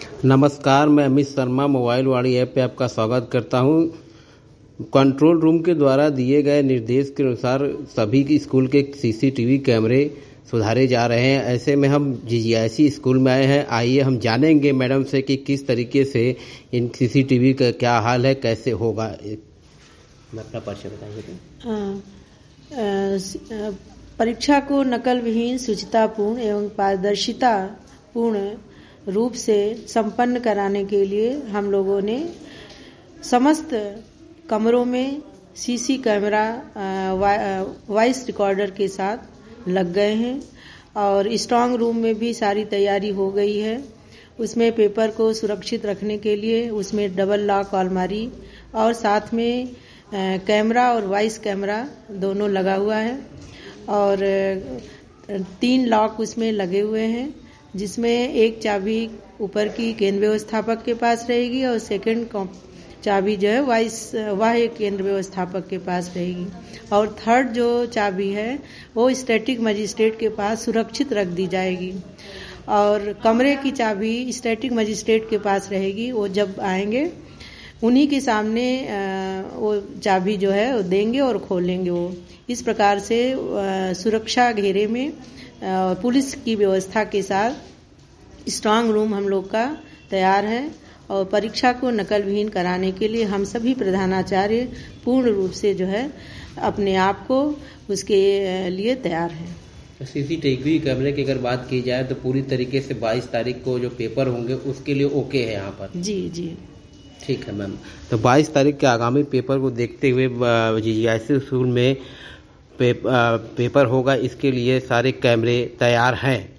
नमस्कार, मैं Amit Sharma mobile Vaani app पे आपका स्वागत करता हूं। कंट्रोल रूम के द्वारा दिए गए निर्देश के अनुसार सभी स्कूल के सीसीटीवी कैमरे सुधारे जा रहे हैं। ऐसे में हम जीजीआईसी स्कूल में आए हैं। आइए हम जानेंगे मैडम से कि किस तरीके से इन सीसीटीवी का क्या हाल है, कैसे होगा। अपना परिचय बताइए। परीक्षा को नकल विहीन, शुचितापूर्ण एवं पारदर्शिता पूर्ण रूप से संपन्न कराने के लिए हम लोगों ने समस्त कमरों में सीसी कैमरा वॉइस रिकॉर्डर के साथ लग गए हैं और स्ट्रांग रूम में भी सारी तैयारी हो गई है। उसमें पेपर को सुरक्षित रखने के लिए उसमें डबल लॉक अलमारी और साथ में कैमरा और वॉइस कैमरा दोनों लगा हुआ है और 3 लॉक उसमें लगे हुए हैं, जिसमें एक चाबी ऊपर की केंद्र व्यवस्थापक के पास रहेगी और सेकंड चाबी जो है वह केंद्र व्यवस्थापक के पास रहेगी और थर्ड जो चाबी है वो स्टैटिक मजिस्ट्रेट के पास सुरक्षित रख दी जाएगी और कमरे की चाबी स्टैटिक मजिस्ट्रेट के पास रहेगी। वो जब आएंगे उन्हीं के सामने वो चाबी जो है वो देंगे और खोलेंगे। वो इस प्रकार से सुरक्षा घेरे में पुलिस की व्यवस्था के साथ स्ट्रांग रूम हम लोग का तैयार है और परीक्षा को नकल विहीन कराने के लिए हम सभी प्रधानाचार्य पूर्ण रूप से जो है अपने आप को उसके लिए तैयार हैं। सीसीटीवी कैमरे की अगर बात की जाए तो पूरी तरीके से 22 तारीख को जो पेपर होंगे उसके लिए ओके है यहाँ पर? जी ठीक है मैम। तो 22 तारीख के आगामी पेपर को देखते हुए जीजीआईसी स्कूल में पेपर होगा, इसके लिए सारे कैमरे तैयार हैं।